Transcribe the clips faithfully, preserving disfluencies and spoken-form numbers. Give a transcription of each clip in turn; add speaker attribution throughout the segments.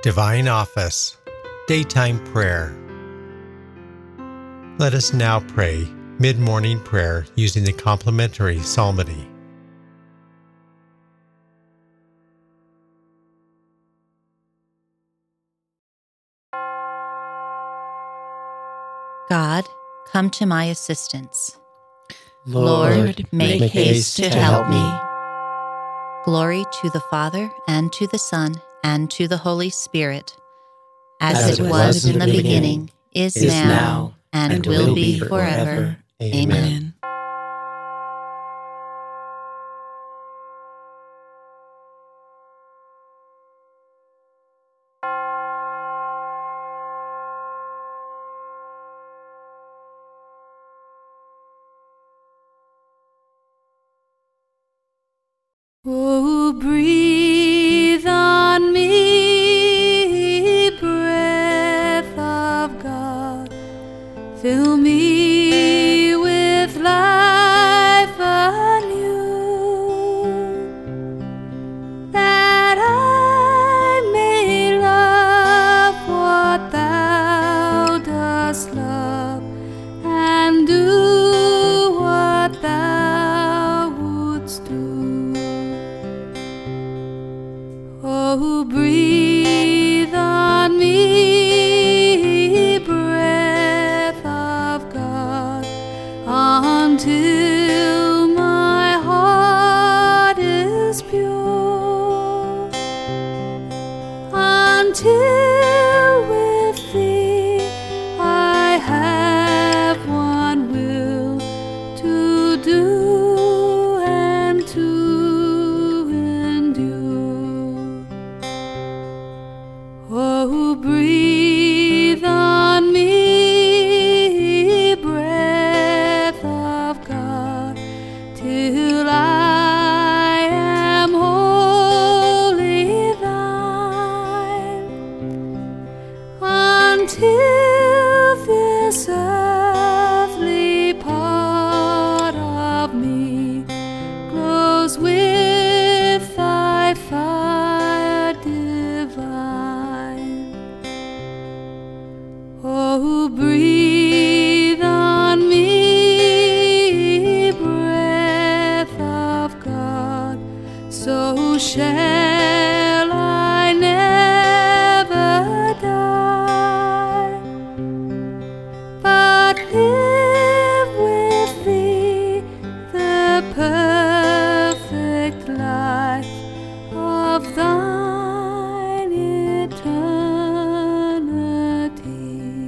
Speaker 1: Divine Office, Daytime Prayer. Let us now pray mid-morning prayer using the complementary psalmody.
Speaker 2: God, come to my assistance.
Speaker 3: Lord,
Speaker 2: Lord, make,
Speaker 3: make
Speaker 2: haste to help me.
Speaker 3: me.
Speaker 2: Glory to the Father, and to the Son, and to the Holy Spirit, as,
Speaker 3: As
Speaker 2: it was in the beginning, is,
Speaker 3: is
Speaker 2: now,
Speaker 3: now,
Speaker 2: and,
Speaker 3: and
Speaker 2: will
Speaker 3: will
Speaker 2: be
Speaker 3: be
Speaker 2: forever.
Speaker 3: forever.
Speaker 2: Amen.
Speaker 3: Amen.
Speaker 4: Oh, breathe on me, breath of God, fill me with life anew, that I may love what thou dost love, and do what thou wouldst do. Oh, breathe on me, breath of God, until my heart is pure, until with thee I have one will to do and to endure. Oh, breathe on me, breath of God, till I am wholly thine, until this earthly part of me glows with thy fire divine. Oh, breathe on me, breath of God, so shall I never die, but live with thee the perfect life of thine eternity.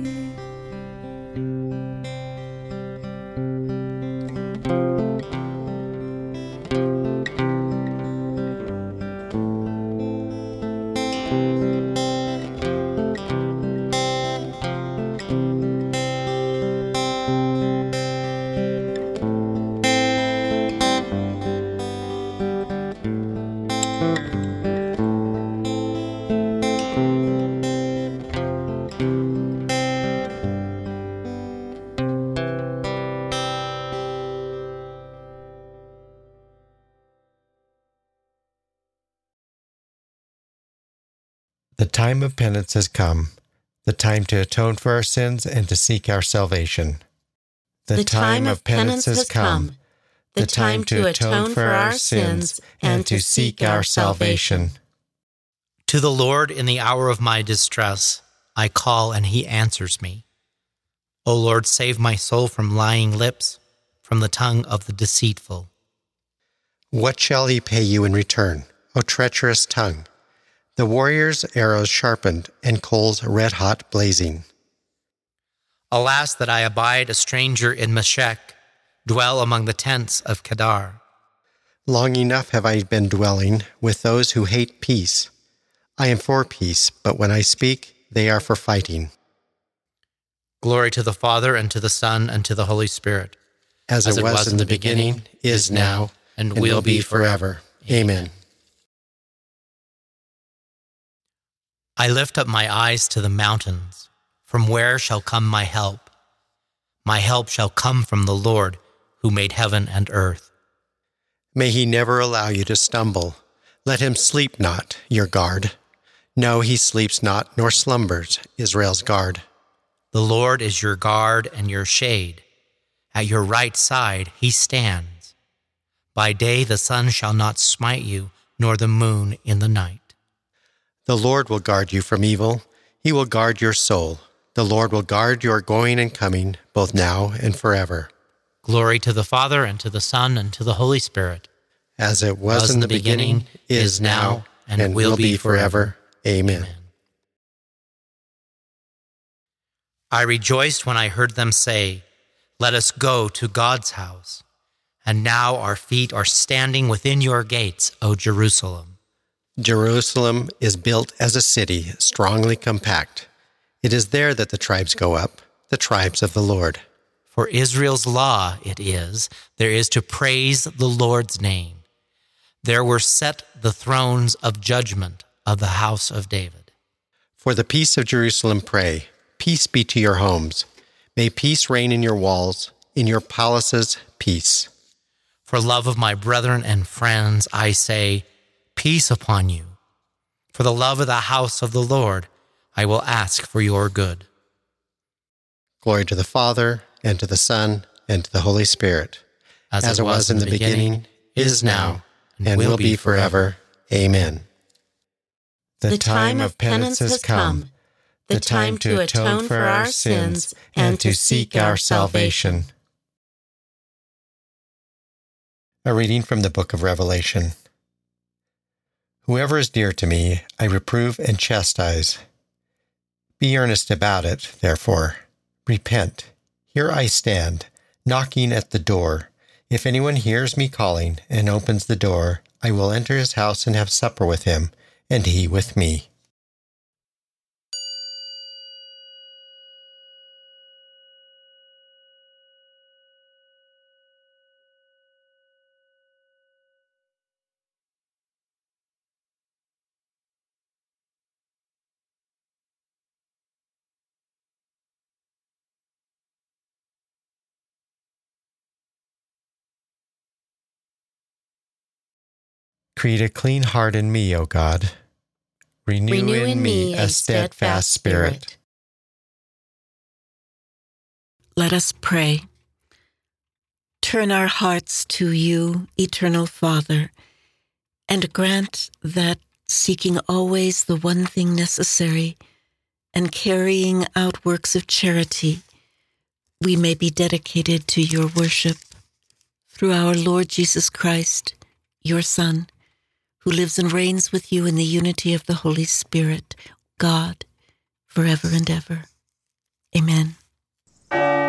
Speaker 1: The time of penance has come, the time to atone for our sins and to seek our salvation.
Speaker 5: The time of penance has come, the time to atone for our sins and to seek our salvation.
Speaker 3: To the Lord in the hour of my distress, I call and he answers me. O Lord, save my soul from lying lips, from the tongue of the deceitful.
Speaker 1: What shall he pay you in return, O treacherous tongue? The warrior's arrows sharpened and coals red-hot blazing.
Speaker 3: Alas, that I abide a stranger in Meshech, dwell among the tents of Kedar.
Speaker 1: Long enough have I been dwelling with those who hate peace. I am for peace, but when I speak, they are for fighting.
Speaker 3: Glory to the Father, and to the Son, and to the Holy Spirit.
Speaker 1: As, As it, it was, was in the beginning, beginning is now, and, and will be forever. Amen.
Speaker 3: I lift up my eyes to the mountains. From where shall come my help? My help shall come from the Lord, who made heaven and earth.
Speaker 1: May he never allow you to stumble. Let him sleep not, your guard. No, he sleeps not, nor slumbers, Israel's guard.
Speaker 3: The Lord is your guard and your shade. At your right side he stands. By day the sun shall not smite you, nor the moon in the night.
Speaker 1: The Lord will guard you from evil. He will guard your soul. The Lord will guard your going and coming, both now and forever.
Speaker 3: Glory to the Father, and to the Son, and to the Holy Spirit.
Speaker 1: As it was, was in the beginning, beginning is now, and, and will be forever. Amen. Amen.
Speaker 3: I rejoiced when I heard them say, "Let us go to God's house." And now our feet are standing within your gates, O Jerusalem.
Speaker 1: Jerusalem is built as a city, strongly compact. It is there that the tribes go up, the tribes of the Lord.
Speaker 3: For Israel's law it is, there is to praise the Lord's name. There were set the thrones of judgment of the house of David.
Speaker 1: For the peace of Jerusalem pray, peace be to your homes. May peace reign in your walls, in your palaces, peace.
Speaker 3: For love of my brethren and friends, I say, peace upon you. For the love of the house of the Lord, I will ask for your good.
Speaker 1: Glory to the Father, and to the Son, and to the Holy Spirit,
Speaker 3: as, as it was, was in the beginning, beginning is now, and, and will, will be forever.
Speaker 1: Amen.
Speaker 5: The, the time of penance has come, the time to atone for our sins and to seek our salvation.
Speaker 1: A reading from the book of Revelation. Whoever is dear to me, I reprove and chastise. Be earnest about it, therefore. Repent. Here I stand, knocking at the door. If anyone hears me calling and opens the door, I will enter his house and have supper with him, and he with me. Create a clean heart in me, O God. Renew, Renew in, in me a steadfast spirit.
Speaker 5: Let us pray. Turn our hearts to you, eternal Father, and grant that, seeking always the one thing necessary and carrying out works of charity, we may be dedicated to your worship. Through our Lord Jesus Christ, your Son, who lives and reigns with you in the unity of the Holy Spirit, God, forever and ever. Amen.